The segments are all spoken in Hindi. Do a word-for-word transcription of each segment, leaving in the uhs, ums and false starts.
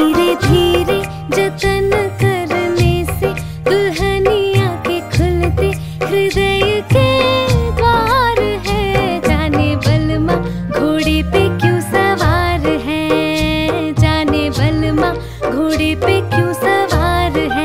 धीरे धीरे जतन करने से दुल्हनिया के खुलते हृदय के द्वार है। जाने बलमा घोड़े पे क्यों सवार है, जाने बलमा घोड़े पे क्यों सवार है।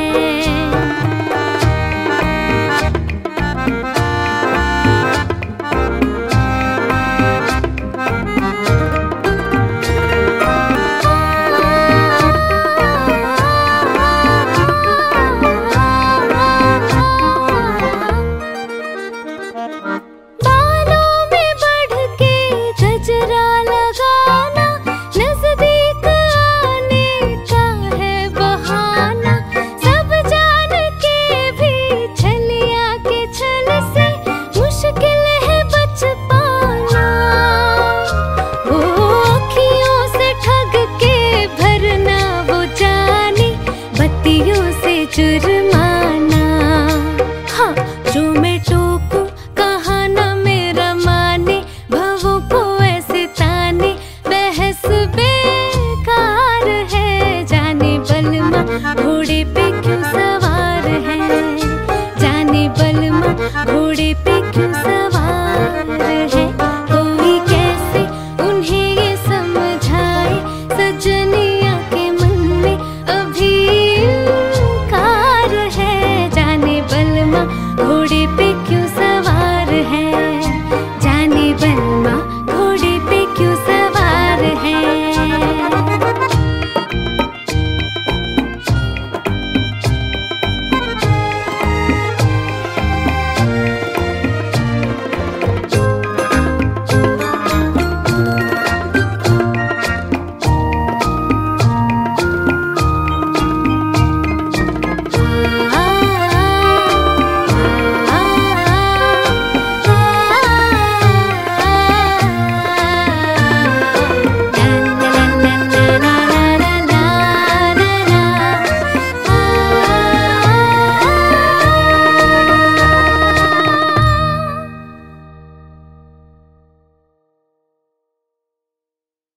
जुर्माना हाँ, जो मैं टोकूं कहा ना मेरा माने, भवों को ऐसे ताने बहस बेकार है। जाने बलमा घोड़े पे क्यों